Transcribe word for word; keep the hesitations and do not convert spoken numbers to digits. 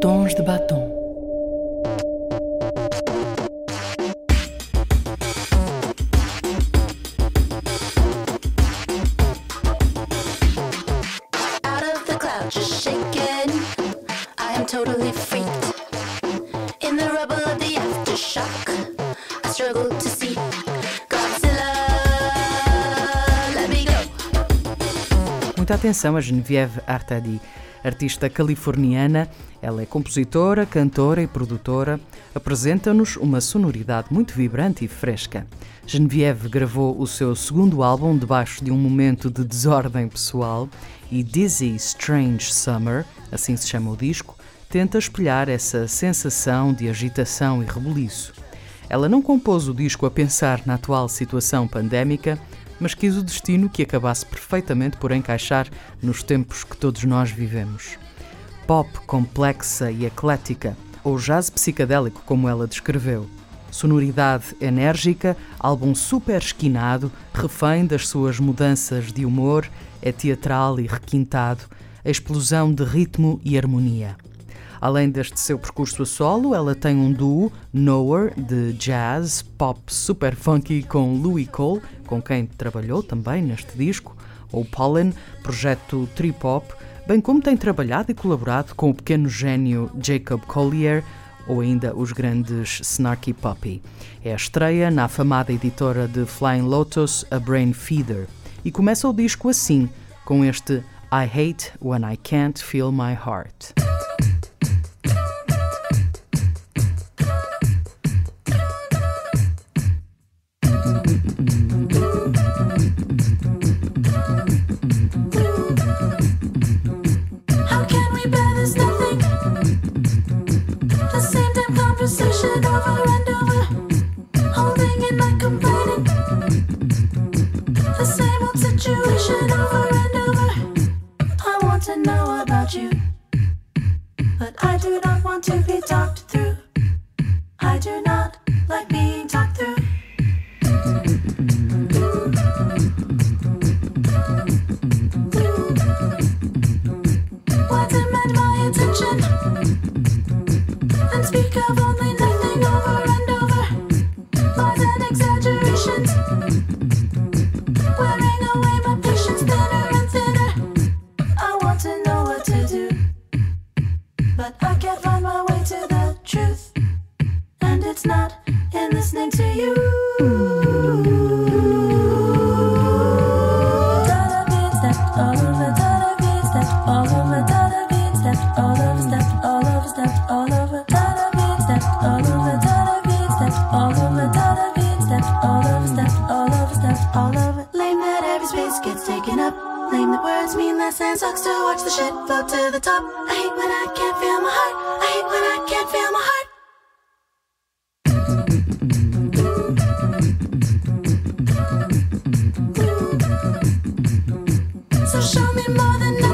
Tons de batom. Out of the cloud, just shaking. I am totally freaked. In the rubble of the aftershock, I struggle to see Godzilla. Let me go. Muita atenção a Geneviève Artadi, artista californiana. Ela é compositora, cantora e produtora. Apresenta-nos uma sonoridade muito vibrante e fresca. Geneviève gravou o seu segundo álbum debaixo de um momento de desordem pessoal e Dizzy Strange Summer, assim se chama o disco, tenta espelhar essa sensação de agitação e rebuliço. Ela não compôs o disco a pensar na atual situação pandémica, mas quis o destino que acabasse perfeitamente por encaixar nos tempos que todos nós vivemos. Pop complexa e eclética, ou jazz psicadélico, como ela descreveu. Sonoridade enérgica, álbum super esquinado, refém das suas mudanças de humor, é teatral e requintado, a explosão de ritmo e harmonia. Além deste seu percurso a solo, ela tem um duo, Nowhere, de jazz, pop super funky com Louis Cole, com quem trabalhou também neste disco, ou Pollen, projeto trip-hop, bem como tem trabalhado e colaborado com o pequeno gênio Jacob Collier, ou ainda os grandes Snarky Puppy. É a estreia na afamada editora de Flying Lotus, a Brain Feeder. E começa o disco assim, com este I Hate When I Can't Feel My Heart. How can we bear this nothing? The same damn conversation over and over. Holding in my complaining. The same old situation over and over. I want to know about you, but I do not want to be talked through. I do not like being talked through. Why demand my attention and speak of only nothing over and over? Lies and exaggerations, wearing away my patience thinner and thinner. I want to know what to do, but I can't find my way to the truth, and it's not in listening to you. Dada beat step all over, dada beat step all over, dada beat step all over, step all over, step all over, dada beat step all over, dada beat step all over, dada beat step all over, step all over, step all over. Lame that every space gets taken up. Lame that words mean less and sucks to watch the shit float to the top. I hate when I can't feel my heart. I hate when I can't feel my heart. So show me more than